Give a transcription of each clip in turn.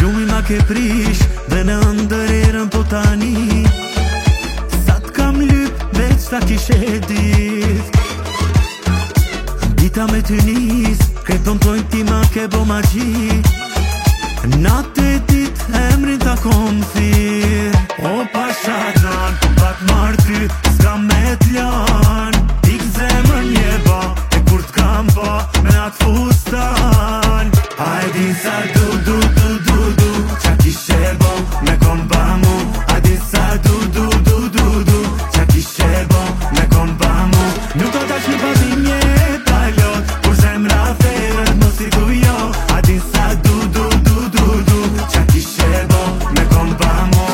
Gjumi ma ke prish dhe në ndërerën po tani sa t'kam lyp veç sa kishe dit. Dita me ty nis, kreton tojnë ti ma ke bo magji. Natë e dit emrin ta kom thirr. O pasha gjan, pat marr ty, s'ka me t'lan. Tik zemër mje ba, e kur t'kam ba, me atë fustan. A e din sa du, qa kishe bo, me kom ba mu. A din sa du, qa kishe bo, me kom ba mu. Nuk do tash një pazimje palot, kur zemra ferët mos i du jo. A din sa du, qa kishe bo, me kom ba mu.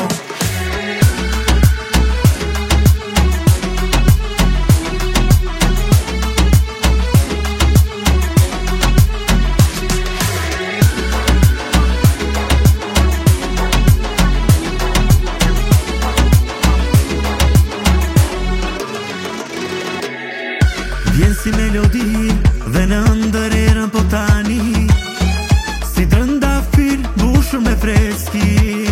Vjen si melodi dhe në ndërerën po tani, si trëndafil bushur me freski.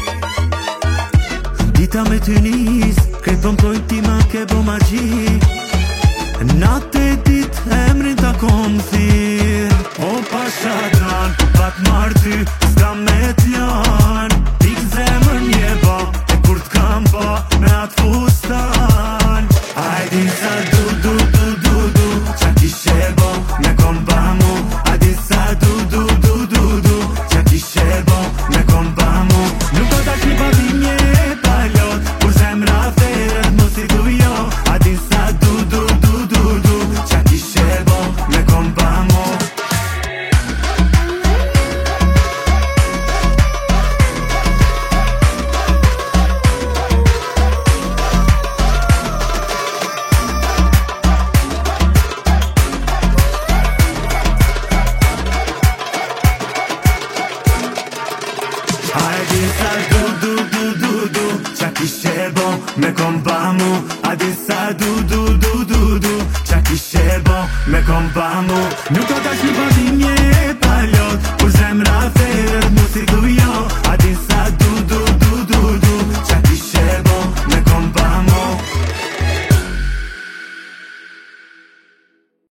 Dita me ty nis, kreton tojnë ti ma ke bo magji. Natë e dit emrin ta kom thirr. O pasha dran, pat marr ty, s'ka me t'lan. Tik zemër mje ba, e kur t'kam ba, me atë fustan. A e din sa du, qa kishe bo, me kom ba mu. A din sa du, qa kishe bo, me kom ba mu. Nuk do tash një pazimje palot, kur zemra ferët mos i du jo. A din sa du, qa kishe bo, me kom ba mu. A e din sa du, qa kishe bo, me kom ba mu. A din sa du, qa kishe bo, me kom ba mu. Nuk do tash një pazimje